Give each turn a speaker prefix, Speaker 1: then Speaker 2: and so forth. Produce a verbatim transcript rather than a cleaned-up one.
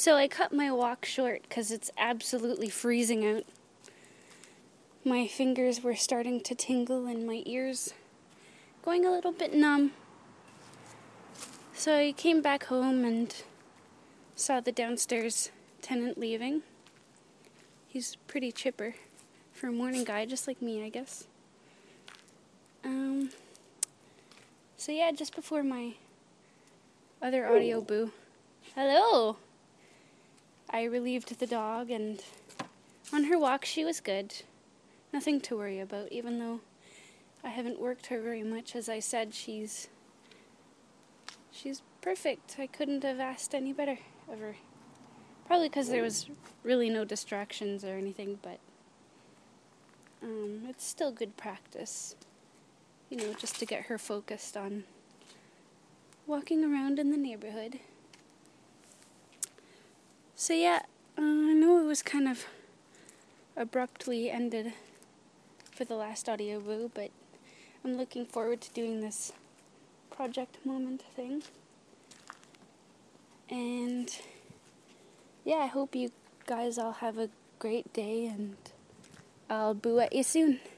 Speaker 1: So I cut my walk short because it's absolutely freezing out. My fingers were starting to tingle and my ears going a little bit numb. So I came back home and saw the downstairs tenant leaving. He's pretty chipper for a morning guy, just like me, I guess. Um, so yeah, just before my other audio boo, hello, I relieved the dog, and on her walk she was good. Nothing to worry about, even though I haven't worked her very much. As I said, she's she's perfect. I couldn't have asked any better of her. Probably because there was really no distractions or anything, but um, it's still good practice, you know, just to get her focused on walking around in the neighborhood. So yeah, uh, I know it was kind of abruptly ended for the last audio boo, but I'm looking forward to doing this project moment thing. And yeah, I hope you guys all have a great day, and I'll boo at you soon.